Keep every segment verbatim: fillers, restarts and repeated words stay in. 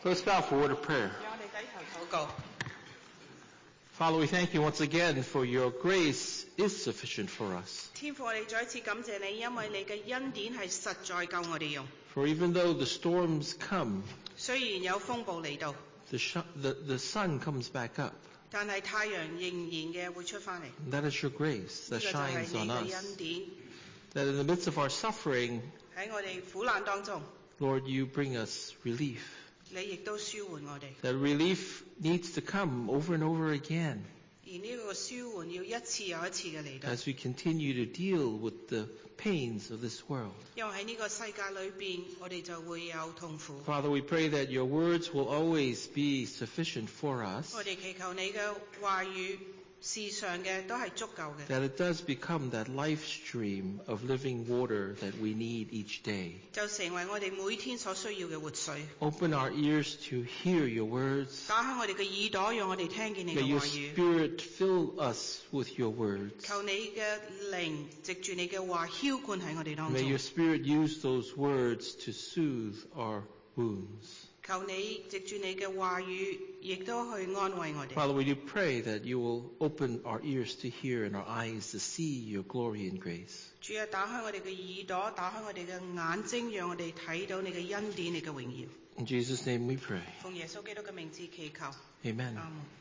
Let's bow for a word of prayer. 讓我哋低頭禱告。 Father, we thank you once again for your grace is sufficient for us. 天父，我哋再一次感謝你，因為你嘅恩典係實在夠我哋用。 For even though the storms come, 雖然有風暴嚟到， the, sh- the, the sun comes back up. 但係太陽仍然嘅會出返嚟。 And that is your grace 呢 that 個就係 shines 你 on 嘅 us. 恩典。 That in the midst of our suffering, 喺我哋苦難當中， Lord, you bring us relief. 你亦都舒緩我哋。 That relief needs to come over and over again 而呢個舒緩要一次又一次嘅嚟到， as we continue to deal with the pains of this world. 因為喺呢個世界裏邊，我哋就會有痛苦。 Father, we pray that your words will always be sufficient for us. 我哋祈求你嘅話語時常嘅都係足夠嘅， That it does become that life stream of living water that we need each day. 就成為我哋每天所需要嘅活水。 Open our ears to hear your words. 打開我哋嘅耳朵，讓我哋聽見你 May 嘅 your 話語。 spirit fill us with your words. 求你嘅靈藉住你嘅話澆灌喺我哋當 May your 中。 spirit use those words to soothe our wounds. 求你藉住你嘅話語，亦都去安慰我哋。 Father, we do pray that you will open our ears to hear and our eyes to see your glory and grace. 主啊，打開我哋嘅耳朵，打開我哋嘅眼睛，讓我哋睇到你嘅恩典、你嘅榮耀。 In Jesus' name we pray. 奉耶穌基督嘅名字祈求。 Amen. 阿門。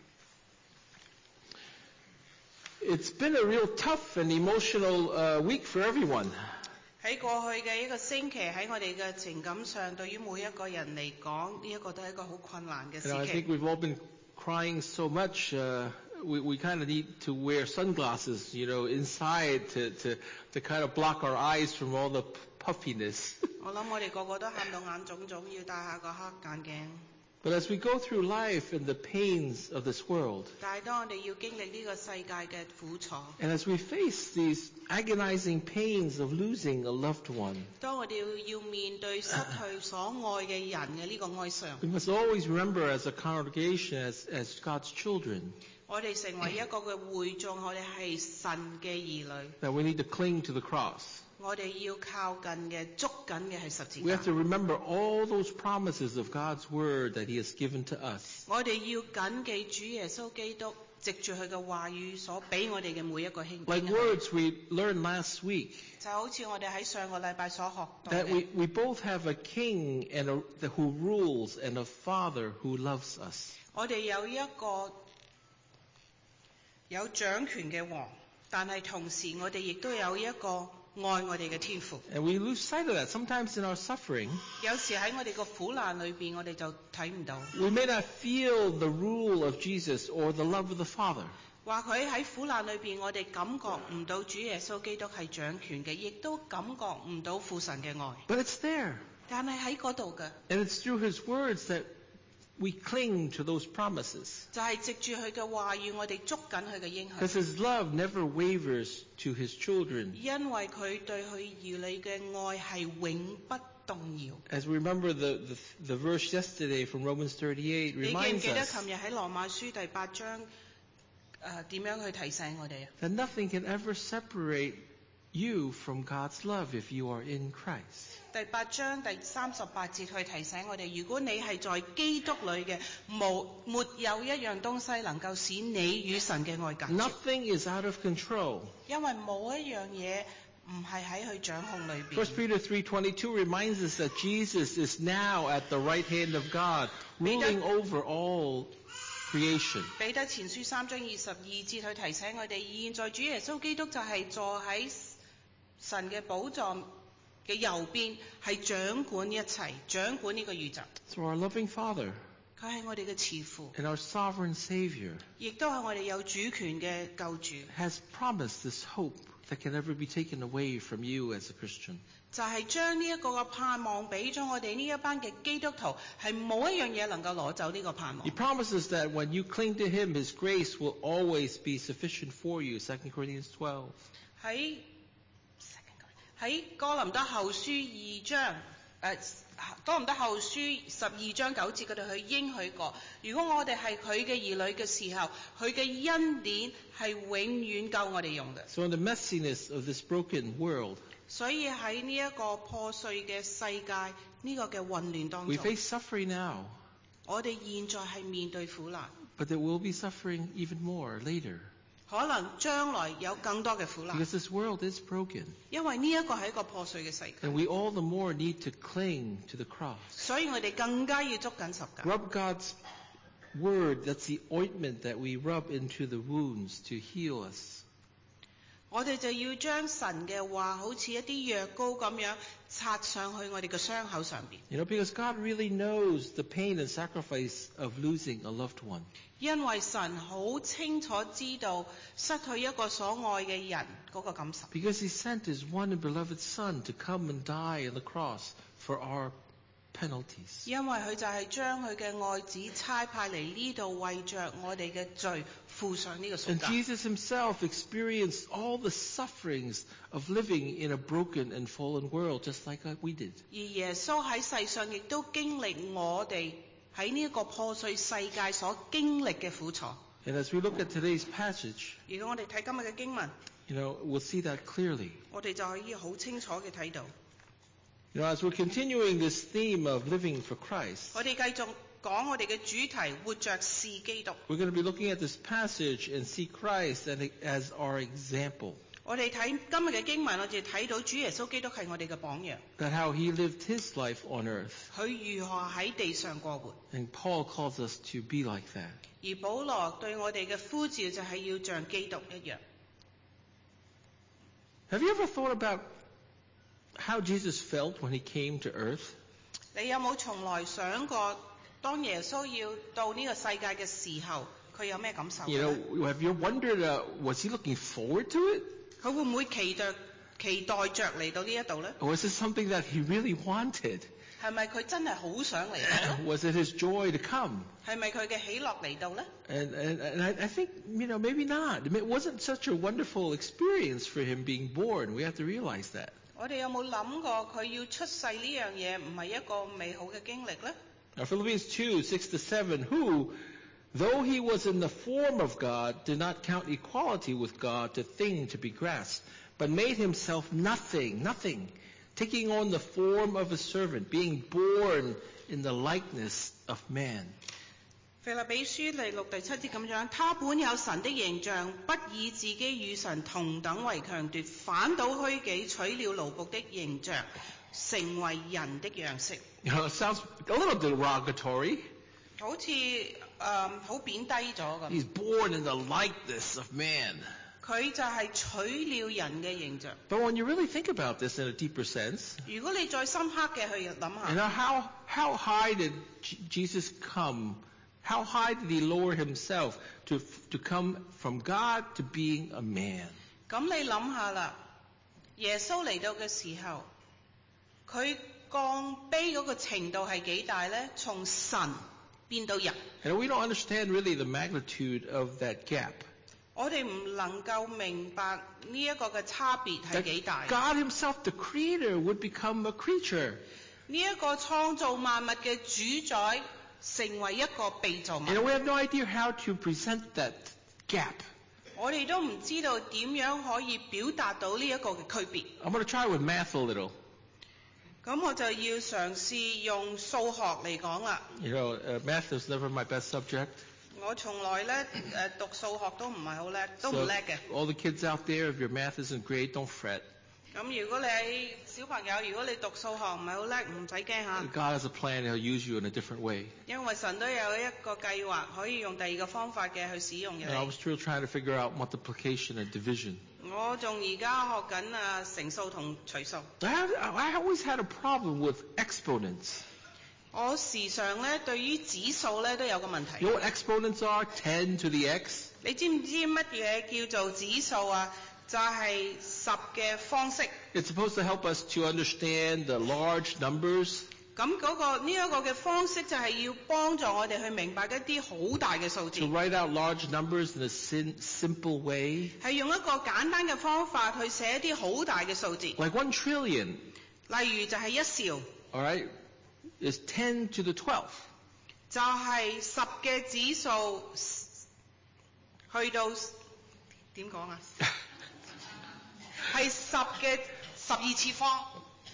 It's been a real tough and emotional uh, week for everyone. 喺過去嘅一個星期，喺我哋嘅情感上，對於每一個人嚟講，呢、這、一個都係一個好困難嘅 You know, I 時 think 期。 we've all been crying so much. Uh, we we kind of need to wear sunglasses, you know, inside to, to, to kind of block our eyes from all the puffiness. 我諗我哋個個都喊到眼腫腫，要戴下個黑眼鏡。 But as we go through life and the pains of this world, 但係當我哋要經歷呢個世界嘅苦楚， and as we face these agonizing pains of losing a loved one, 當我哋要要面對失去所愛嘅人嘅呢個哀傷， we must always remember as a congregation, as, as God's children, 我哋成為一個嘅會眾，我哋係神嘅兒女， that we need to cling to the cross. 我哋要靠近嘅、捉緊嘅係十字 We 架 have to。remember all those promises of God's word that He has given to us. 我哋要緊記主耶穌基督藉住佢嘅話語所俾我哋嘅每一個興 Like words we learned last week, 就好似我哋喺上個禮拜所學到 that we, 嘅， we both have a king and a, the, who rules and a father who loves us. 我哋有一個有掌權嘅王，但係同時我哋亦都有一個愛我哋嘅天父。 And we lose sight of that. Sometimes in our suffering, 有時喺我哋個苦難裏邊，我哋就睇唔到。 we may not feel the rule of Jesus or the love of the Father. 話佢喺苦難裏邊，我哋感覺唔到主耶穌基督係掌權嘅，亦都感覺唔到父神嘅愛。 But it's there. 但係喺嗰度嘅， And it's through His words that we cling to those promises. 就係藉住佢嘅話語，我哋捉緊佢嘅應 Because 許。 His love never wavers to His children. 因為佢對佢兒女嘅愛係永不動搖。 As we remember the, the, the verse yesterday from Romans thirty-eight 你記唔 reminds 記得 us 琴日喺羅馬書第八章誒點樣去提醒我哋啊？ that nothing can ever separate you from God's love if you are in Christ. 第八章第三十八節去提醒我哋，如果你係在基督裏嘅，冇沒有一樣東西能夠使你與神嘅愛隔絕， Nothing is out of control. 因為冇一樣嘢唔係喺佢掌控裏邊。 First Peter three twenty-two reminds us that Jesus is now at the right hand of God, ruling over all creation. 彼得前書三章二十二節去提醒我哋，現在主耶穌基督就係坐喺神嘅寶座嘅右邊，係掌管一切，掌管呢個宇宙。 So our loving Father 佢係我哋嘅慈父， and our sovereign Savior 亦都係我哋有主權嘅救主。 has promised this hope that can never be taken away from you as a Christian. 就係將呢一個嘅盼望俾咗我哋呢一班嘅基督徒，係冇一樣嘢能夠攞走呢個盼望 He。promises that when you cling to Him, His grace will always be sufficient for you. Second Corinthians twelve. 喺喺哥林多後書二章誒、呃、哥林多後書十二章九節嗰度，佢應許過，如果我哋係佢嘅兒女嘅時候，佢嘅恩典係永遠夠我哋用嘅。 So in the messiness of this broken world, 所以喺呢一個破碎嘅世界，呢、這個嘅混亂當 we 中， face suffering now. 我哋現在係面對苦難， but there will be suffering even more later. 可能將來有更多嘅苦難， Because this world is broken. 因為呢一個係一個破碎嘅世界， And we all the more need to cling to the cross. 所以我哋更加要捉緊十架。 Rub God's word, that's the ointment that we rub into the wounds to heal us. 我哋就要將神嘅話好似一啲藥膏咁樣擦上去我哋嘅傷口上邊。 You know, because God really knows the pain and sacrifice of losing a loved one. 因為神好清楚知道失去一個所愛嘅人嗰個感受。 Because He sent His one and beloved Son to come and die on the cross for our penalties. 因為佢就係將佢嘅愛子差派嚟呢度，為着我哋嘅罪付上呢個贖 And 價。 Jesus Himself experienced all the sufferings of living in a broken and fallen world, just like we did. 而耶穌喺世上亦都經歷我哋喺呢一個破碎世界所經歷嘅苦楚。 And as we look at today's passage, 如果我哋睇今日嘅經文， you know, we'll see that clearly. 我哋就可以好清楚嘅睇到。 You know, as we're continuing this theme of living for Christ, 我哋繼續講我哋嘅主題，活着是基督。 we're going to be looking at this passage and see Christ as our example. 我哋睇今日嘅經文，我哋睇到主耶穌基督係我哋嘅榜樣， That how He lived His life on earth. 佢如何喺地上過活。 And Paul calls us to be like that. 而保羅對我哋嘅呼召就係要像基督一樣。 Have you ever thought about how Jesus felt when He came to earth? 你有冇從來想過，當耶穌要到呢個世界嘅時候，佢有咩感受 You 呢？ know, have you wondered, uh, was He looking forward to it? 佢會唔會期待期待着嚟到呢一度呢？ Or was it something that He really wanted? 係咪佢真係好想嚟到呢？ Was it His joy to come? 係咪佢嘅喜樂嚟到呢？ And, and, and I, I think, you know, maybe not. It wasn't such a wonderful experience for Him being born. We have to realize that. 我哋有冇諗過佢要出世呢樣嘢唔係一個美好嘅經歷呢？ Now, Philippians two, six to seven, who, though He was in the form of God, did not count equality with God a thing to be grasped, but made Himself nothing, nothing, taking on the form of a servant, being born in the likeness of man. 腓立比書第六第七節咁樣，他本有神的形象，不以自己與神同等為強奪，反倒虛己，取了奴僕的形象，成為人的樣式。 You know, it sounds a little derogatory. 好似誒好貶低咗咁。 He's born in the likeness of man. 佢就係取了人嘅形象。 But when you really think about this in a deeper sense, 如果你再深刻嘅去諗 you 下， know, how, how high did J- Jesus come? How high did He lower Himself to, to come from God to being a man? 咁你諗下啦，耶穌嚟到嘅時候，佢降卑嗰個程度係幾大呢？從神變到人， And we don't understand really the magnitude of that gap. 我哋唔能夠明白呢一個嘅差別係幾大。 God Himself, the Creator, would become a creature. 呢一個創造萬物嘅主宰，成為一個被造物。 You know, we have no idea how to present that gap. 我哋都唔知道點樣可以表達到呢一個嘅區別。 I'm going to try with math a little. 咁我就要嘗試用數學嚟講啦。 You know, uh, math is never my best subject. 我從來咧誒讀數學都唔係好叻，都唔 So 叻嘅。 all the kids out there, if your math isn't great, don't fret. 咁如果你喺小朋友，如果你讀數學唔係好叻，唔使驚嚇， God has a plan, He'll use you in a different way. 因為神都有一個計劃，可以用第二個方法嘅去使用嘅 And I 你。 was still trying to figure out multiplication and division. 我仲而家學緊啊乘數同除數。 I, have, I always had a problem with exponents. 我時常咧對於指數咧都有個問題。 You know what exponents are? ten to the x. 你知唔知乜嘢叫做指數啊？就係十嘅方式。 It's supposed to help us to understand the large numbers. 咁嗰、個呢一、個嘅方式就係要幫助我哋去明白一啲好大嘅數字， To write out large numbers in a sin, simple way. 係用一個簡單嘅方法去寫一啲好大嘅數字。例 Like one trillion, 如就係一兆， all right, is ten to the twelfth. 就係十嘅指數去到點講啊？係十嘅十二次方。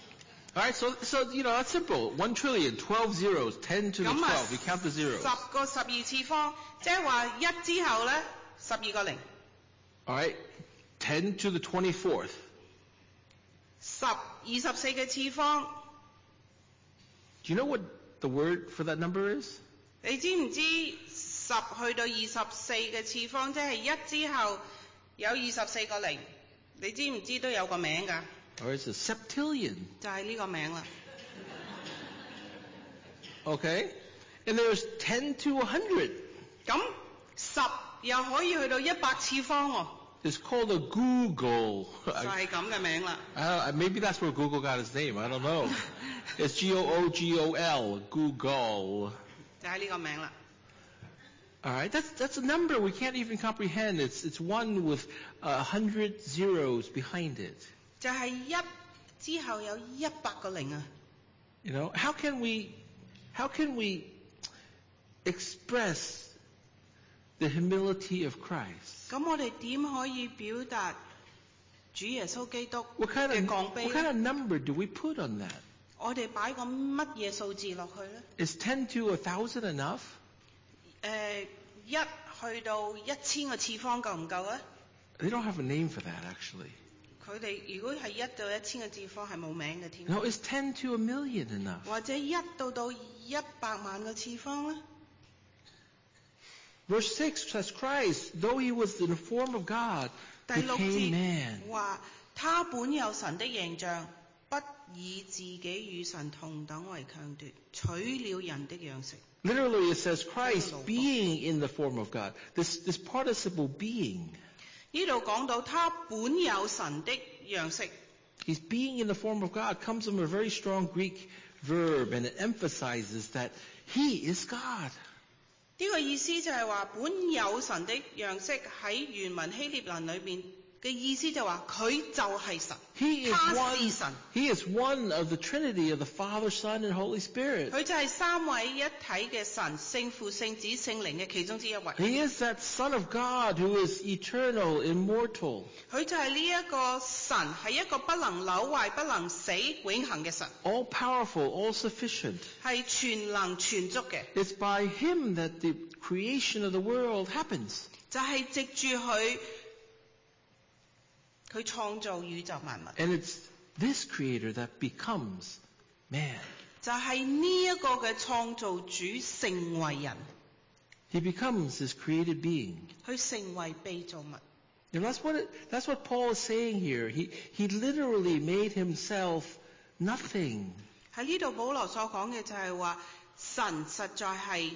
All right, so, so, you know, that's simple. One trillion, twelve zeros, ten to the 咁啊， twelve. We count the zeros. 十個十二次方，即係話一之後咧，十二個零。 All right, ten to the twenty-fourth. 十二十四嘅次方， Do you know what the word for that number is? 你知唔知十去到二十四嘅次方，即係一之後有二十四個零，你知唔知都有個名㗎？ Or it's a septillion. 就係呢個名啦。 Okay? And there's ten to one hundred. 咁十又可以去到一百次方喎， It's called a Google. 就係咁嘅名啦。 I don't, maybe that's where Google got its name. I don't know. It's G O O G O L, Google. 就係呢個名啦。 All right, that's that's a number we can't even comprehend. It's it's one with a hundred zeros behind it. 就係一之後有一百個零啊！ You know, how can we how can we express the humility of Christ? 咁我哋點可以表達主耶穌基督 What kind 嘅 of 降卑 what kind 咧？ of number do we put on that? 我哋擺個乜嘢數字落去咧？ Is ten to a thousand enough? 誒、一去到一千個次方夠唔夠啊？ They don't have a name for that actually. 佢哋如果係一到一千個次方係冇名嘅添， No, is ten to a million enough? 或者一到到一百萬個次方咧？ Verse six says Christ, though he was in the form of God, 第六 became man. 節話：他本有神的形象，不以自己與神同等為強奪，取了人的樣式。 Literally, it says Christ being in the form of God. This this participle being. 呢度講到他本有神的樣式， He's being in the form of God comes from a very strong Greek verb, and it emphasizes that he is God. 呢個意思就係話本有神的樣式喺原文希臘文裏邊嘅意思就係話佢就係神， He is 他 one. 是神， He is one of the Trinity of the Father, Son, and Holy Spirit. 佢就係三位一體嘅神，聖父、聖子、聖靈嘅其中之一位。 He is that Son of God who is eternal, immortal, 佢就係呢一個神，係一個不能朽壞、不能死、永恆嘅神， all powerful, all sufficient. 係全能全足嘅。 It's by him that the creation of the world happens. 就係藉住佢，佢創造宇宙萬物。 And it's this creator that becomes man. 就係呢一個嘅創造主成為人， He becomes this created being. 佢成為被造物。 And that's what it, that's what Paul is saying here. He he literally made himself nothing. 喺呢度保羅所講嘅就係話，神實在係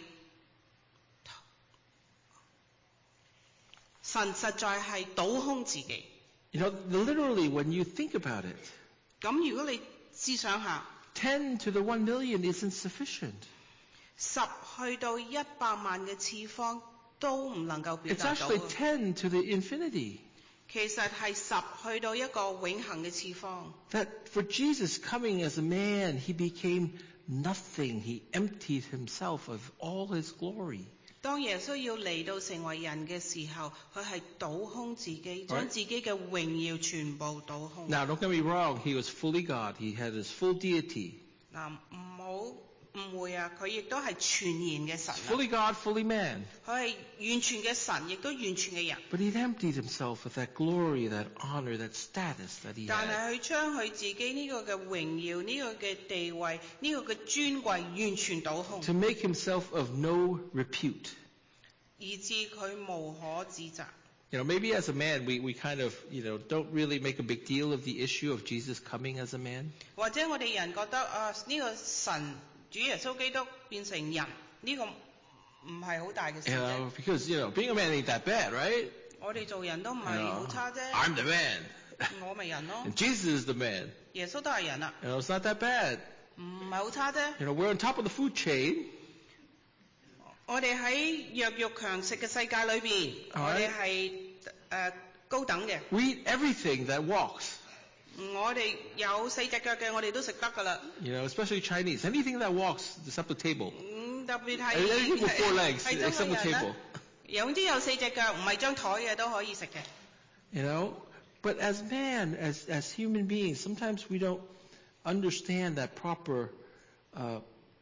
神實在係倒空自己。 You know, literally when you think about it, 咁如果你試想下， ten to the one million isn't sufficient. 十去到一百萬嘅次方都唔能夠表 It's 達到 actually 嘅。 ten to the infinity. 其實係十去到一個永恆嘅次方。 That for Jesus coming as a man, he became nothing. He emptied himself of all his glory. 當耶穌要嚟到成為人嘅時候，佢係倒空自己，將自己嘅榮耀全部倒空。 Now, don't get me wrong. He was fully God. He had his full deity. 嗱，唔好誤會啊！佢亦都係全然嘅神啊， Fully God, fully man. 佢係完全嘅神，亦都完全嘅人。 But he emptied himself of that glory, that honor, that status that he 但 had. 係佢將佢自己呢個嘅榮耀、呢、個嘅地位、呢、個嘅尊貴完全倒空， To make himself of no repute. 以致佢無可指責。 You know, maybe as a man, we, we kind of, you know, don't really make a big deal of the issue of Jesus coming as a man. 或者我哋人覺得啊，呢、個神主耶穌基督變成人呢、個唔係好大嘅事 You 啫。 know, because, you know, being a man ain't that bad, right? 我哋做人都唔 You 係 know, 好差啫， I'm the man. 我咪人咯， And Jesus is the man. 耶穌都係人啦， You know, it's not that bad. 唔係好差啫。 You know, we're on top of the food chain. 我哋喺弱肉強食嘅世界裏邊， Alright. 我哋係誒高等嘅。 We eat everything that walks. 我哋有四隻腳嘅，我哋都食得㗎啦。 You know, especially Chinese. Anything that walks except the table. 嗯，特別係 Anything with four legs 係中 except 國 the 人 table. 咧，總之有四隻腳，唔係張台嘅都可以食嘅。 You know, but as man, as as human beings, sometimes we don't understand that proper uh,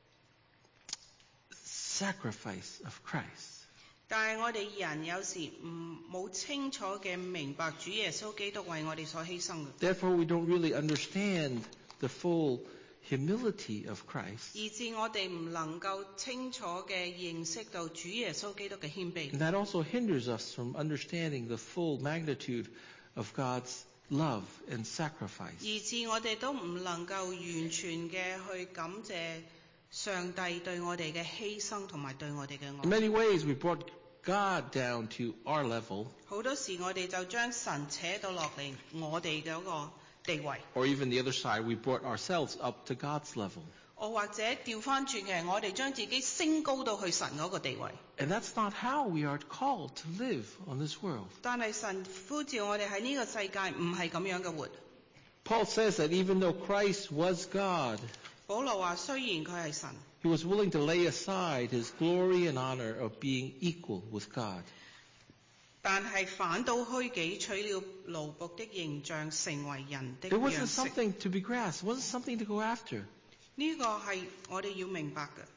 sacrifice of Christ. 但係我哋人有時唔冇清楚嘅明白主耶穌基督為我哋所犧牲嘅， Therefore, we don't really understand the full humility of Christ. 以致我哋唔能夠清楚嘅認識到主耶穌基督嘅謙卑。 And that also hinders us from understanding the full magnitude of God's love and sacrifice. 以致我哋都唔能夠完全嘅去感謝上帝對我哋嘅犧牲同埋對我哋嘅 In 愛。 many ways, we brought God down to our level, 好多時我哋就將神扯到落嚟我哋嗰個地位， or even the other side, we brought ourselves up to God's level. 我或者調翻轉嘅，我哋將自己升高到去神嗰個地位。 And that's not how we are called to live on this world. 但係神呼召我哋喺呢個世界唔係咁樣嘅活。 Paul says that even though Christ was God, 保羅話：雖然佢係神， he was willing to lay aside his glory and honor of being equal with God. 但係反倒虛己，取了奴僕的形象，成為人的 It 樣 wasn't 式。 something to be grasped. It wasn't something to go after. 呢個係我哋要明白嘅。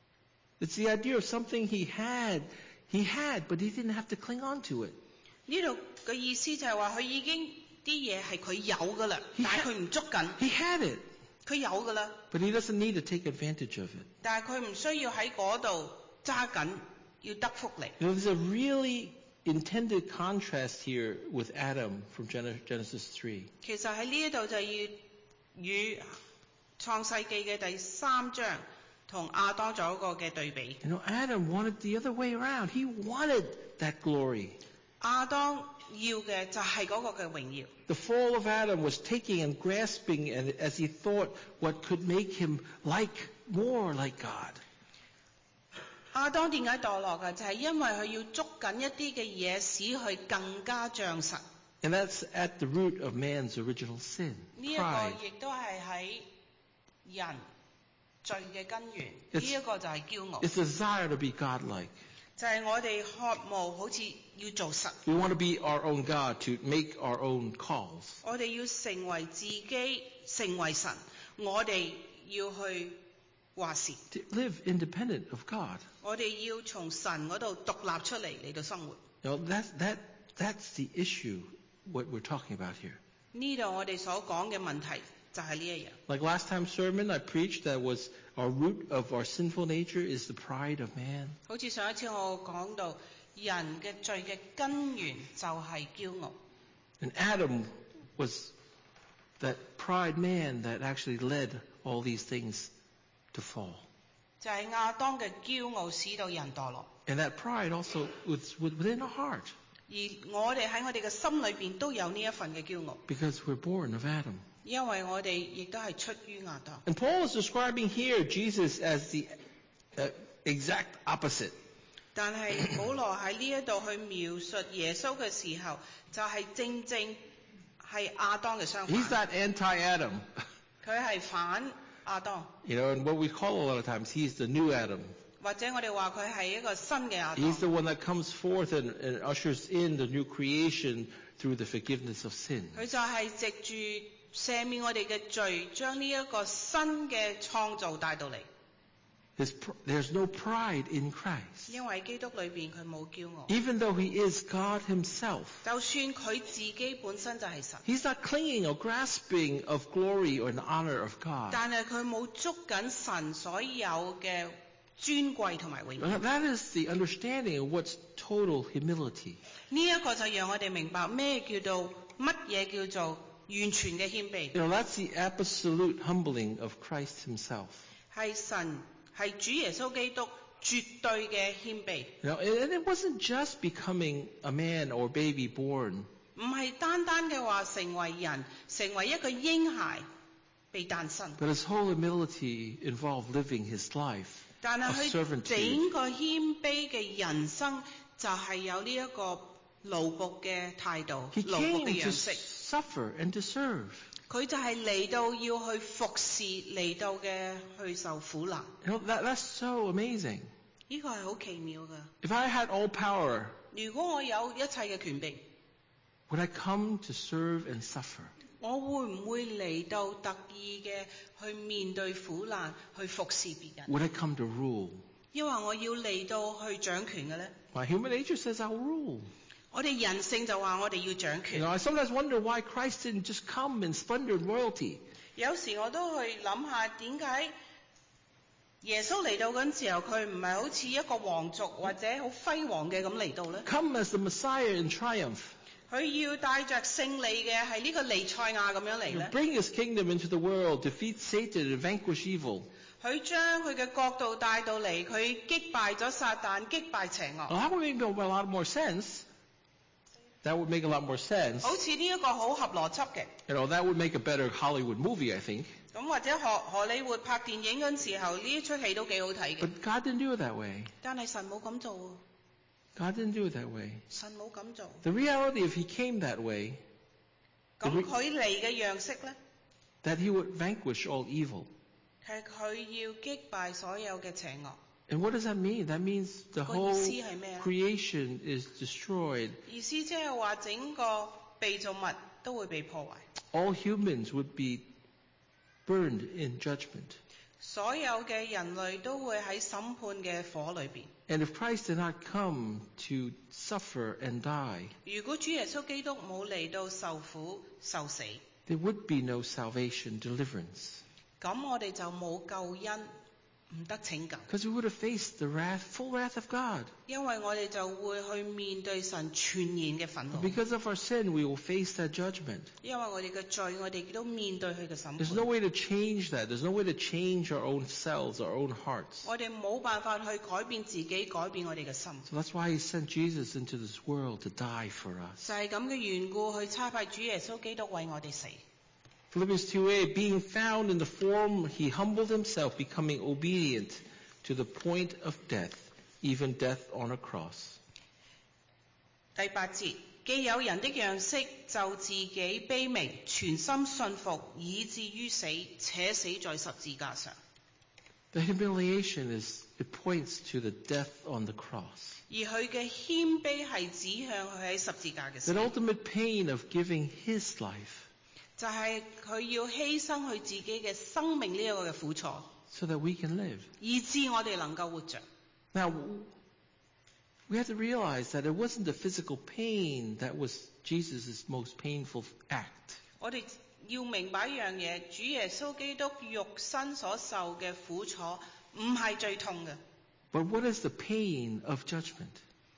It's the idea of something he had, he had, but he didn't have to cling on to it. 呢度嘅意思就係話佢已經啲嘢係佢有㗎啦， He 但係 had- 佢唔捉緊， He had it, 佢有㗎啦， but he doesn't need to take advantage of it. 但係佢唔需要喺嗰度揸緊，要得福利。 You know, there's a really intended contrast here with Adam from Gen- Genesis three. 其實喺呢一度就要與創世記嘅第三章同亞當做一個嘅對比。 You know, Adam wanted the other way around. He wanted that glory. 亞當要嘅就係嗰個嘅榮耀。 The fall of Adam was taking and grasping and as he thought what could make him like more like God. 亞當點解墮落嘅？就係、是、因為佢要捉緊一啲嘅嘢，使佢更加像神。 And that's at the root of man's original sin, 呢一個 pride. 亦都係喺人罪嘅根源。呢 It's- 一個就係驕傲， It's a desire to be godlike. 就係我哋渴慕好似要做神， We want to be our own God, to make our own calls. 我哋要成為自己，成為神，我哋要去話事， To live independent of God. 我哋要從神嗰度獨立出嚟嚟到生活。 You know, that, that, that's the issue, what we're talking about here. 呢度我哋所講嘅問題就係呢一樣。 Like last time's sermon I preached, that was our root of our sinful nature is the pride of man. 好似上一次我講到，人嘅罪嘅根源就係驕傲。 And Adam was that pride man that actually led all these things to fall. 就係亞當嘅驕傲使到人墮落， And that pride also was within our heart 而我哋喺我哋嘅心裏邊都有呢一份嘅驕傲， because we're born of Adam. 因為我哋亦都係出於亞當。 And Paul is describing here Jesus as the uh, exact opposite. 但係保羅喺呢一度去描述耶穌嘅時候，就係、正正係亞當嘅相 He's 反， that anti-Adam. 佢係反亞當， You know, and what we call a lot of times, he's the new Adam. 或者我哋話佢係一個新嘅亞 He's 當。 the one that comes forth and, and ushers in the new creation through the forgiveness of sin. 佢就係藉住赦免我哋嘅罪，將呢一個新嘅創造帶到嚟。 His, pr- there's no pride in Christ. 因為基督裏邊佢冇驕傲， Even though he is God himself, 就算佢自己本身就係神， he's not clinging or grasping of glory or the honor of God. 但係佢冇捉緊神所有嘅尊貴同埋榮耀。 Now, that is the understanding of what's total humility. 呢一個就讓我哋明白咩叫做乜嘢叫做完全嘅謙卑， You know, that's the absolute humbling of Christ himself. 係神係主耶穌基督絕對嘅謙卑， You know, and it wasn't just becoming a man or baby born. 唔係單單嘅話成為人，成為一個嬰孩被誕生， But his whole humility involved living his life 但 of 係佢 servanthood. 整個謙卑嘅人生就係有呢一個奴僕嘅態度， He 奴僕 came 嘅 to 樣式。 suffer and to serve. 佢就係嚟到要去服侍，嚟到嘅去受苦難。 You know, that, that's so amazing. 呢個係好奇妙㗎。 If I had all power, 如果我有一切嘅權柄， would I come to serve and suffer? 我會唔會嚟到特意嘅去面對苦難，去服侍別人？ Would I come to rule? 因為我要嚟到去掌權嘅呢？ My human nature says I'll rule. 我哋人性就話我哋要掌 You 權。 know, I sometimes wonder why Christ didn't just come in splendor and royalty. 有時我都去諗下點解耶穌嚟到嗰陣時候，佢唔係好似一個皇族或者好輝煌嘅咁嚟到呢？ Come as the Messiah in triumph. 佢要帶着勝利嘅係呢個彌賽亞咁樣嚟 You 呢？ bring his kingdom into the world, defeat Satan and vanquish evil. 佢將佢嘅國度帶到嚟，佢擊敗咗撒旦，擊敗邪惡。 Well, that would make a lot more sense. That would make a lot more sense. 好似呢一個好合邏輯嘅。 You know, that would make a better Hollywood movie, I think. 咁或者荷荷里活拍電影嗰陣時候，呢一出戲都幾好睇嘅。 But God didn't do it that way. 但係神冇咁做喎， God didn't do it that way. 神冇咁做。 The reality, if he came that way, 咁佢嚟嘅樣式呢， that he would vanquish all evil. 係佢要擊敗所有嘅邪惡。 And what does that mean? That means the 個 whole 意思係咩啊？ creation is destroyed. 意思即係話整個被造物都會被破壞， All humans would be burned in judgment. 所有嘅人類都會喺審判嘅火裏邊。 And if Christ did not come to suffer and die, 如果主耶穌基督冇嚟到受苦受死， there would be no salvation, deliverance. 咁我哋就冇救恩，唔得拯救。 Because we would have faced the wrath, full wrath of God. 因為我哋就會去面對神全然嘅憤怒。 Because of our sin, we will face that judgment. 因為我哋嘅罪，我哋亦都面對佢嘅審 There's no 判。 way to change that. There's no way to change our own selves, our own hearts. 我哋冇辦法去改變自己，改變我哋嘅心。 So that's why he sent Jesus into this world to die for us. 就係咁嘅緣故，去差派主耶穌基督為我哋死。 Philippians two eight, being found in the form, he humbled himself, becoming obedient to the point of death, even death on a cross. 第八節，既有人的樣式，就自己卑微，全心信服，以至於死，且死在十字架上。 The humiliation is, it points to the death on the cross. 而佢嘅謙卑係指向佢喺十字架嘅 That 死， ultimate pain of giving his life 就係佢要犧牲佢自己嘅生命呢一個嘅苦楚， so that we can live. 以致我哋能夠活着。 Now, we have to realize that it wasn't the physical pain that was Jesus' most painful act. 我哋要明白一樣嘢，主耶穌基督肉身所受嘅苦楚唔係最痛嘅， But what is the pain of judgment?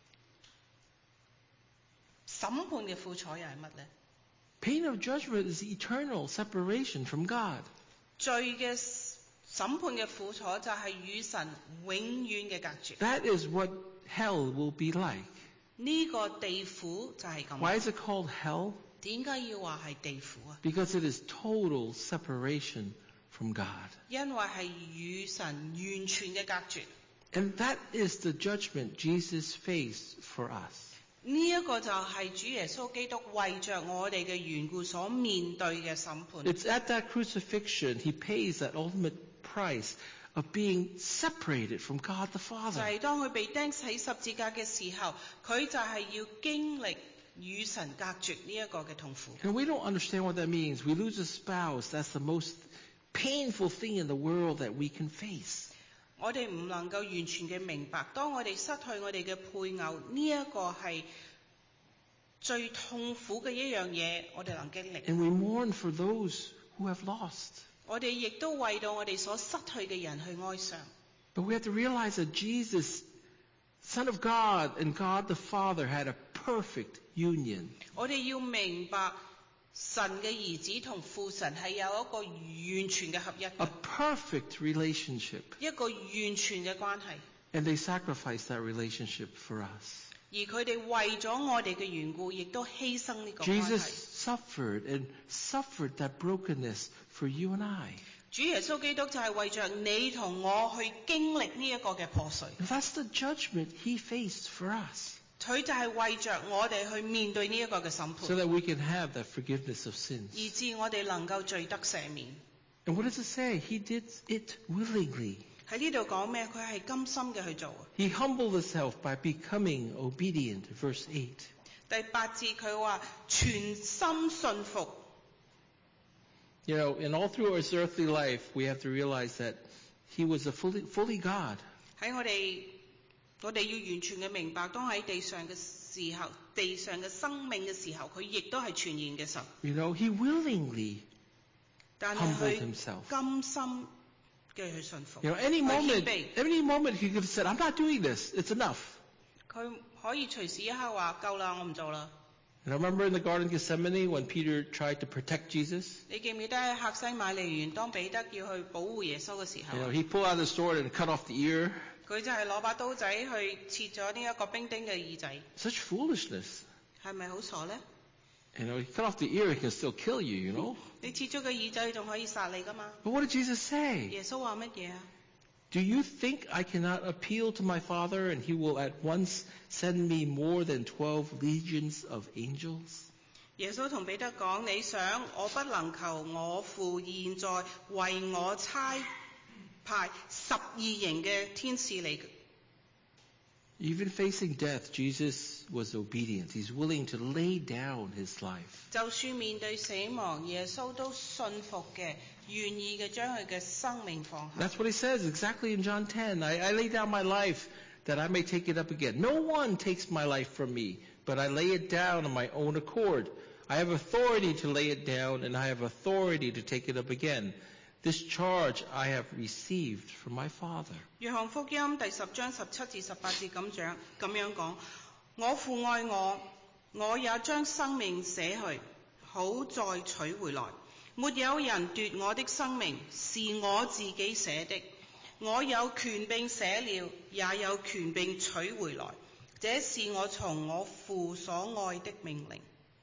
審判嘅苦楚又係乜呢？ Pain of judgment is eternal separation from God. 罪嘅審判嘅苦楚就係與神永遠嘅隔絕。 That is what hell will be like. 呢個地府就係咁。 Why is it called hell? 點解要話係地府啊？ Because it is total separation from God. 因為係與神完全嘅隔絕。 And that is the judgment Jesus faced for us. 呢一個就係主耶穌基督為着我哋嘅緣故所面對嘅審判。 It's at that crucifixion he pays that ultimate price of being separated from God the 就 Father. 係當佢被釘死十字架嘅時候，佢就係要經歷與神隔絕呢一個嘅痛苦。 And we don't understand what that means. We lose a spouse. That's the most painful thing in the world that we can face. 我哋唔能夠完全嘅明白，當我哋失去我哋嘅配偶，呢一個係最痛苦嘅一樣嘢，我哋能經歷。 And we mourn for those who have lost. 我哋亦都為到我哋所失去嘅人去哀傷。 But we have to realize that Jesus, Son of God and God the Father, had a perfect union. 我哋要明白神嘅兒子同父神係有一個完全嘅合一 A 嘅， perfect relationship. 一個完全嘅關係。 And they sacrificed that relationship for us. 而佢哋為咗我哋嘅緣故，亦都犧牲呢個關 Jesus 係。 suffered and suffered that brokenness for you and I. 主耶穌基督就係為着你同我去經歷呢一個嘅破碎， And that's the judgment he faced for us. 佢就係為着我哋去面對呢一個嘅審 So 判， that we can have that forgiveness of 以 sins. 致我哋能夠罪得赦免。 And what does it say? He did it willingly. 喺呢度講咩？佢係甘心嘅去做。 He humbled himself by becoming obedient. Verse eight. 第八節佢話全心信服， You know, and all through his earthly life, we have to realize that he was a fully, fully God. 喺我哋我哋要完全嘅明白，當喺地上嘅時候，地上嘅生命嘅時候，佢亦都係全然嘅神。 You know, he willingly 但 humbled 係佢 himself. 甘心嘅去信服。 You know, any 佢謙 moment, 卑， any moment he could have said, I'm not doing this, it's enough. 佢可以隨時一刻話夠啦，我唔做啦。 And I remember in the Garden of Gethsemane when Peter tried to protect Jesus. 你記唔記得喺客西馬尼園當彼得要去保護耶穌嘅時 You know, 候， he pulled out his sword and cut off the ear. 佢就係攞把刀仔去切咗呢一個兵丁嘅耳仔， Such foolishness. 係咪好傻呢？ You know, he cut off the ear, he can still kill you, you know. 你切咗個耳仔仲可以殺你噶嘛？ But what did Jesus say? 耶穌話乜嘢啊？ Do you think I cannot appeal to my Father and he will at once send me more than twelve legions of angels? 耶穌同彼得講：你想我不能求我父現在為我差派十二營嘅天使嚟？ Even facing death, Jesus was obedient. He's willing to lay down his life. 就算面對死亡，耶穌都信服嘅，願意嘅將佢嘅生命放下。 That's what he says exactly in John ten. I, I lay down my life that I may take it up again. No one takes my life from me, but I lay it down on my own accord. I have authority to lay it down, and I have authority to take it up again. This charge I have received from my Father. 約翰福音第十章十七至十八節咁樣咁樣講：我父愛我，我也將生命捨去，好再取回來。沒有人奪我的生命，是我自己捨的。我有權柄捨了，也有權柄取回來。這是我從我父所愛的命令。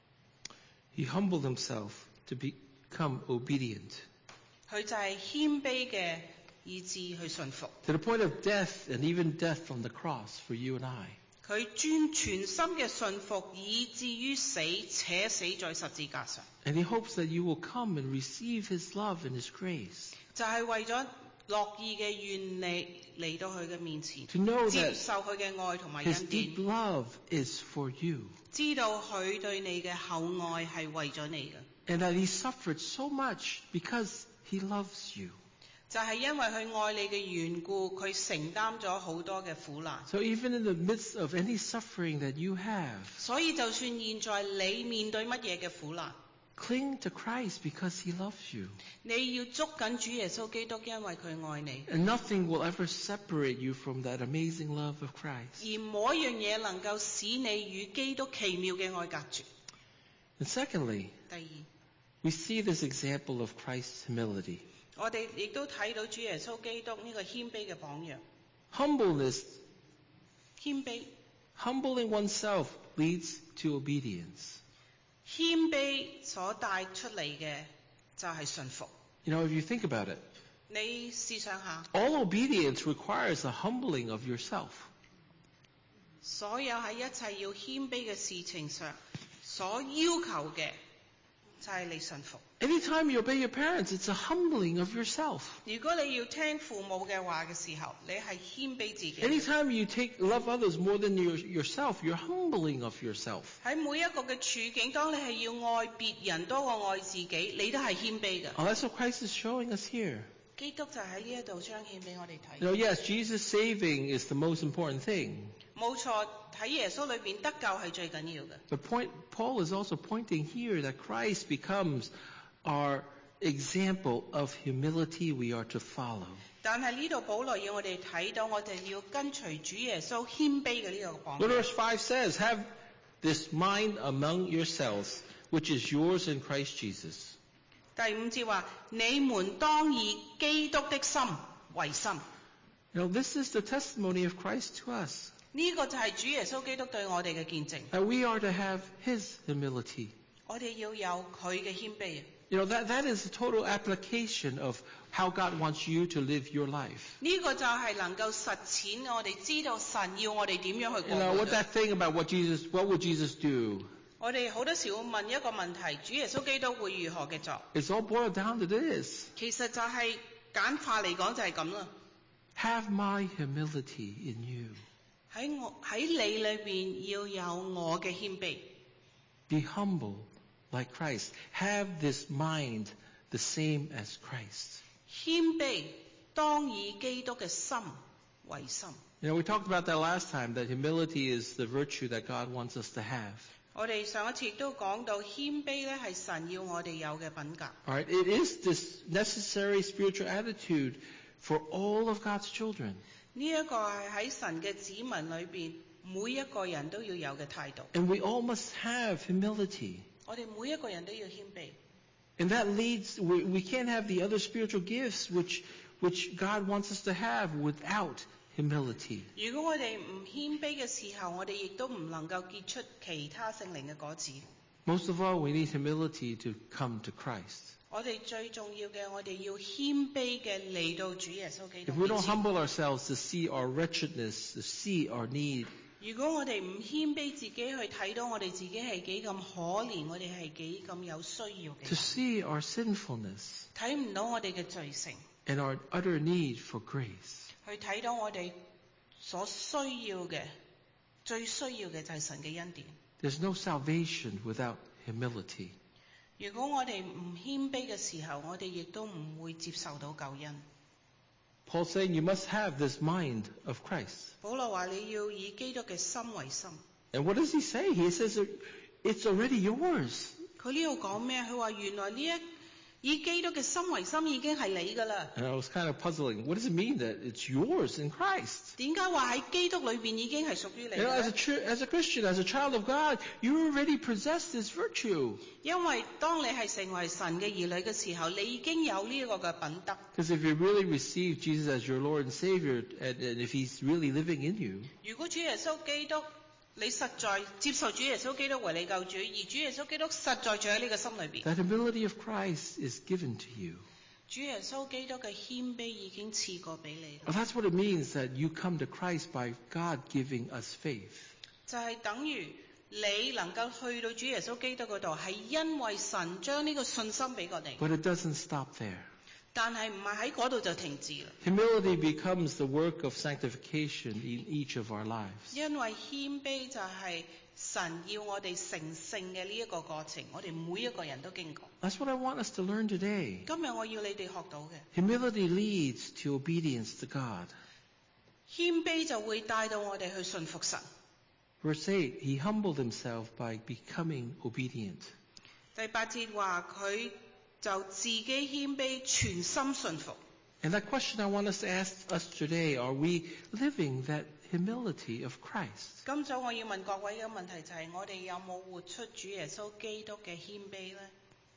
He humbled himself to become obedient. 佢就係謙卑嘅意志去信服。 To the point of death, and even death from the cross for you and I. 佢專全心嘅信服，以至於死，且死在十字架上。 And he hopes that you will come and receive his love and his grace. 就係為咗樂意嘅願你嚟到佢嘅面前， To know 接 that 受佢嘅愛同埋 his 恩典， deep love is for you. 知道佢對你嘅厚愛係為咗你嘅， And that he suffered so much because he loves you. 就係因為佢愛你嘅緣故，佢承擔咗好多嘅苦難。 So even in the midst of any suffering that you have, 所以就算現在你面對乜嘢嘅苦難， cling to Christ because he loves you. 你要捉緊主耶穌基督，因為佢愛你， And nothing will ever separate you from that amazing love of Christ. 而冇一樣嘢能夠使你與基督奇妙嘅愛隔絕。 And secondly, 第二， we see this example of Christ's humility. 我哋亦都睇到主耶穌基督呢個謙卑嘅榜樣。 Humbleness, 謙卑， humbling oneself leads to obedience. 謙卑所帶出嚟嘅就係信服。 You know, if you think about it, 你試想下， all obedience requires a humbling of yourself. 所有喺一切要謙卑嘅事情上所要求嘅就係你信服。 Anytime you obey your parents, it's a humbling of yourself. 如果你要聽父母嘅話嘅時候，你係謙卑自己。 Anytime you take love others more than your, yourself, you're humbling of yourself. 喺每一個嘅處境，當你係要愛別人多過愛自己，你都係謙卑嘅。 Oh, that's what Christ is showing us here. 基督就喺呢一度彰顯俾我哋 You know, 睇。 yes, Jesus saving is the most important thing. 冇錯，喺耶穌裏邊得救係最緊要嘅。 But point, Paul is also pointing here that Christ becomes our example of humility we are to follow. 但係呢度保羅要我哋睇到，我哋要跟隨主耶穌謙卑嘅呢個榜 What 樣。 verse five says, have this mind among yourselves, which is yours in Christ Jesus. 第五節話：你們當以基督的心為心。 You know, this is the testimony of Christ to us, 呢個就係主耶穌基督對我哋嘅見證。 that we are to have his humility. 我哋要有佢嘅謙卑。 You know, that, that is the total application of how God wants you to live your life. 呢個就係能夠實踐我哋知道神要我哋點樣去 You 過 know, 活 what that thing about what Jesus, what would Jesus do? 我哋好多時會問一個問題：主耶穌基督會如何嘅作？ It's all boiled down to this. 其實就係、簡化嚟講就係咁啦。 Have my humility in you. 喺我喺你裏邊要有我嘅謙卑， Be humble like Christ. Have this mind the same as Christ. 謙卑當以基督嘅心為心。 You know, we talked about that last time, that humility is the virtue that God wants us to have. 我哋上一次亦都講到謙卑咧係神要我哋有嘅品格。 All right, it is this necessary spiritual attitude for all of God's children. 呢一個係喺神嘅子民裏邊每一個人都要有嘅態度。 And we all must have humility. 我哋每一個人都要謙卑。 And that leads, we, we can't have the other spiritual gifts which, which God wants us to have without humility. 如果我哋唔謙卑嘅時候，我哋亦都唔能夠結出其他聖靈嘅果子。 Most of all, we need humility to come to Christ. 我哋最重要嘅，我哋要謙卑嘅嚟到主耶穌基督 If we 面 don't 前。 humble ourselves to see our wretchedness, to see our need, 如果我哋唔謙卑自己去睇到我哋自己係幾咁可憐，我哋係幾咁有需要嘅 to see our sinfulness 睇唔到我哋嘅罪性， and our utter need for grace, 去睇到我哋所需要嘅，最需要嘅就係神嘅恩典。 there's no salvation without humility. 如果我哋唔謙卑嘅時候，我哋亦都唔會接受到救恩。 Paul's saying you must have this mind of Christ. 保羅話你要以基督嘅心為心。 And what does he say? He says it's already yours. 佢呢度講咩？佢話原來呢一以基督嘅心為心已經係你㗎啦。 And I was kind of puzzling. What does it mean that it's yours in Christ? 點解話喺基督裏邊已經係屬於你 You know, as a, 嘅？ ch- as a Christian, as a child of God, you already possess this virtue. 因為當你係成為神嘅兒女嘅時候，你已經有呢一個嘅品德。 Because if you really receive Jesus as your Lord and Savior, and, and if He's really living in you, 如果主耶穌基督，你實在接受主耶穌基督為你救主，而主耶穌基督實在住喺你嘅心裏邊， that humility of Christ is given to you. 主耶穌基督嘅謙卑已經賜過俾你 Well, 啦。 that's what it means that you come to Christ by God giving us faith. 就係等於你能夠去到主耶穌基督嗰度，係因為神將呢個信心俾過你。 But it doesn't stop there. 但係唔係喺嗰度就停止啦。 Humility becomes the work of sanctification in each of our lives. 因為謙卑就係神要我哋成聖嘅呢一個過程，我哋每一個人都經過。 That's what I want us to learn today. 今日我要你哋學到嘅 Humility leads to obedience to God. 謙卑就會帶到我哋去信服神。 Verse eight, he humbled himself by becoming obedient. 第八節話佢就自己謙卑，全心信服。 And that question I want us to ask us today, are we living that humility of Christ? 今早我要問各位嘅問題就係、我哋有冇活出主耶穌基督嘅謙卑呢？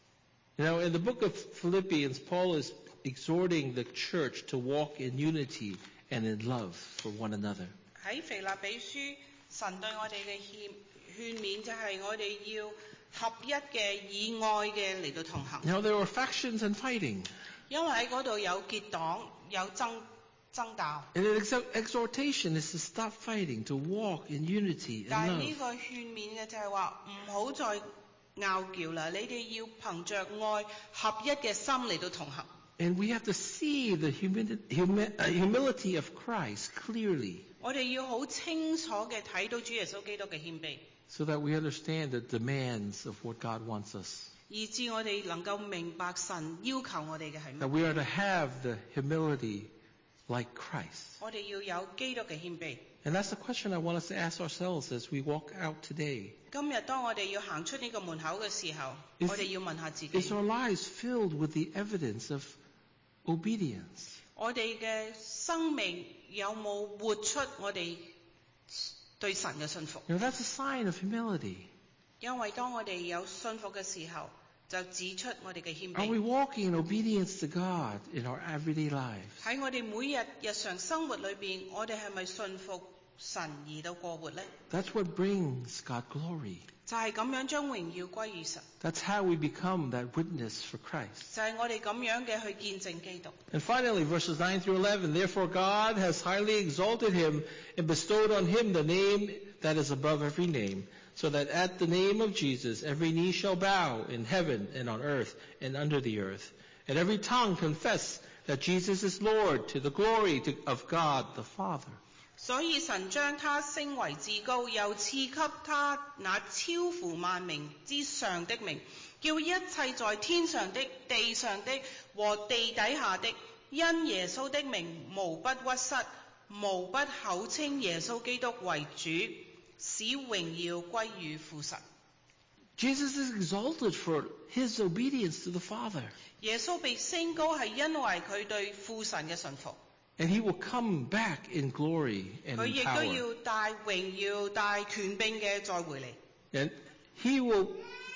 You know, in the book of Philippians, Paul is exhorting the church to walk in unity and in love for one another. 喺腓立比書，神對我哋嘅勸勸勉就係我哋要合一嘅，以愛嘅嚟到同行。 Now, there are factions and fighting. 因為喺嗰度有結黨，有爭爭鬥。 And an ex- exhortation is to stop fighting, to walk in unity 但 and 係呢 love. 個勸勉嘅就係話唔好再拗撬啦，你哋要憑着愛合一嘅心嚟到同行。 And we have to see the humi- humi- uh, humility of Christ clearly 我哋要好清楚嘅睇到主耶穌基督嘅謙卑， so that we understand the demands of what God wants us. 以致我哋能夠明白神要求我哋嘅係 That 乜。 we are to have the humility like Christ. 我哋要有基督嘅謙卑。 And that's the question I want us to ask ourselves as we walk out today. 今日當我哋要行出呢個門口嘅時候， Is- 我哋要問下自 Is 己， our lives filled with the evidence of obedience? 我哋嘅生命有冇活出我哋對神嘅信服？ You know, that's a sign of humility. 因為當我哋有信服嘅時候，就指出我哋嘅謙 Are we 卑。 walking in obedience to God in our everyday lives? 喺我哋每日日常生活裏邊，我哋係咪信服神而到過活呢？ That's what brings God glory. 就係咁樣將榮耀歸於神， That's how we become that witness for Christ. 就係我哋咁樣嘅去見證基督。 And finally, verses nine through eleven, therefore God has highly exalted him and bestowed on him the name that is above every name, so that at the name of Jesus every knee shall bow in heaven and on earth and under the earth, and every tongue confess that Jesus is Lord, to the glory to, of God the Father. 所以神將他升為至高，又賜給他那超乎萬名之上的名， 叫一切在天上的、地上的和地底下的，因耶穌的名無不屈膝，無不口稱耶穌基督為主，使榮耀歸於父神。 Jesus is exalted for his obedience to the Father. 耶穌被升高係因為佢對父神嘅順服。 And he will come back in glory and 佢 in 亦都 power. 要帶榮耀、帶權柄嘅再回嚟。 And he will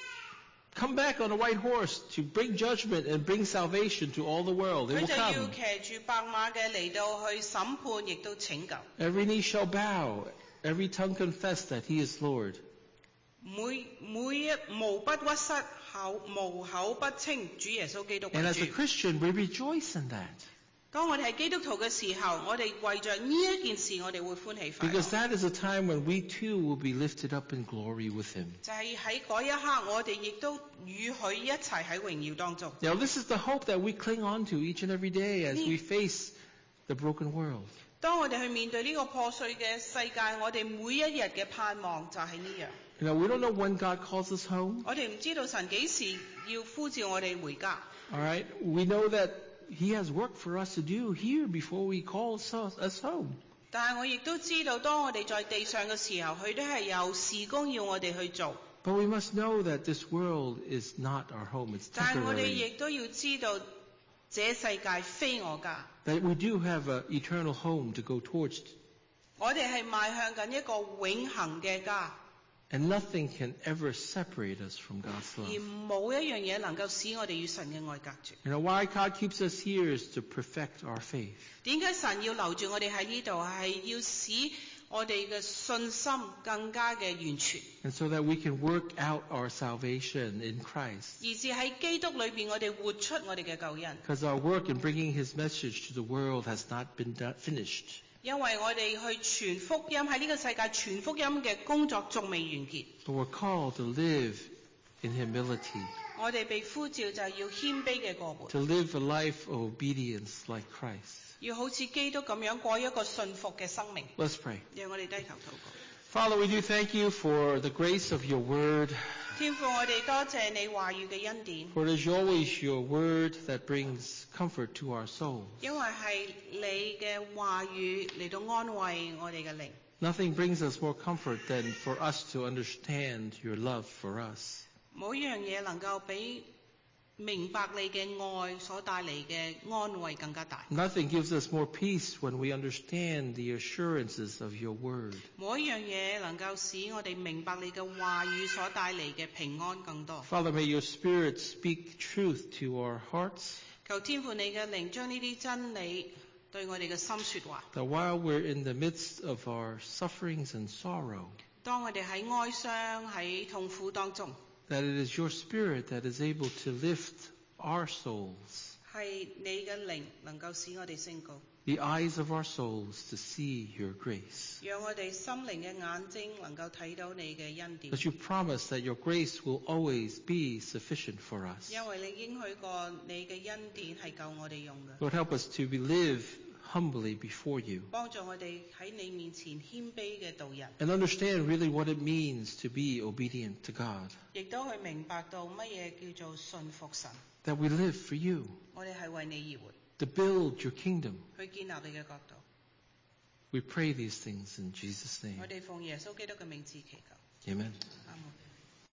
come back on a white horse to bring judgment and bring salvation to all the world. It 佢 will 就要 come. 騎住白馬嘅嚟到去審判，亦都拯救。 Every knee shall bow, every tongue confess that he is Lord. 每每一無不屈膝，口無口不稱主耶穌基督 And 為 as a 主。 Christian, we rejoice in that. 當我哋係基督徒嘅時候，我哋為着呢一件事，我哋會歡喜快 Because 樂。 that is a time when we too will be lifted up in glory with him. 就係喺嗰一刻，我哋亦都與佢一齊喺榮耀當中。 Now this is the hope that we cling on to each and every day as we face the broken world. 當我哋去面對呢個破碎嘅世界，我哋每一日嘅盼望就係呢樣。 You know, we don't know when God calls us home. 我哋唔知道神幾時要呼召我哋回家， All right. We know that he has work for us to do here before he calls us, us home. 但係我亦都知道，當我哋在地上嘅時候，佢都係有事工要我哋去做。 But we must know that this world is not our home. It's 但係我哋亦 temporary. 都要知道，這世界非我家。 That we do have an eternal home to go towards. 我哋係邁向緊一個永恆嘅家， And nothing can ever separate us from God's 而 love. 冇一樣嘢能夠使我哋與神嘅愛隔絕。 You know, why God keeps us here is to perfect our faith. 點解神要留住我哋喺呢度？係要使我哋嘅信心更加嘅完全， And so that we can work out our salvation in Christ. 而是喺基督裏邊，我哋活出我哋嘅救恩。 Because our work in bringing his message to the world has not been done, finished. 因為我哋去傳福音，喺呢個世界傳福音嘅工作仲未完結。 But we're called to live in humility, 我哋被呼召就係要謙卑嘅過活， to live a life of obedience like Christ. 要好似基督咁樣過一個信服嘅生命。 Let's pray. 讓我哋低頭禱告。 Father, we do thank you for the grace of your word. 天父，我哋多謝你話語嘅恩典， For it is always your word that brings comfort to our souls. 因為係你嘅話語嚟到安慰我哋嘅靈。 Nothing brings us more comfort than for us to understand your love for us. 冇一樣嘢能夠比明白你嘅愛所帶嚟嘅安慰更加大。 Nothing gives us more peace when we understand the assurances of your word. 冇一樣嘢能夠使我哋明白你嘅話語所帶嚟嘅平安更多。 Father, may your Spirit speak truth to our hearts, 求天父你嘅靈將呢啲真理對我哋嘅心說話。 that while we're in the midst of our sufferings and sorrow, 當我哋喺哀傷喺痛苦當中， that it is your Spirit that is able to lift our souls, 係你嘅靈能夠使我哋升高， the eyes of our souls to see your grace. 讓我哋心靈嘅眼睛能夠睇到你嘅恩典。 That you promise that your grace will always be sufficient for us. 因為你應許過你嘅恩典係夠我哋用嘅， Lord, help us to be, live humbly before you 幫助我哋喺你面前謙卑嘅度日， and understand really what it means to be obedient to God. 亦都去明白到乜嘢叫做信服神。 That we live for you, 我哋係為你而活， to build your kingdom. 去建立你嘅國度。 We pray these things in Jesus' 我 name. 哋奉耶穌基督嘅名字祈求。 Amen.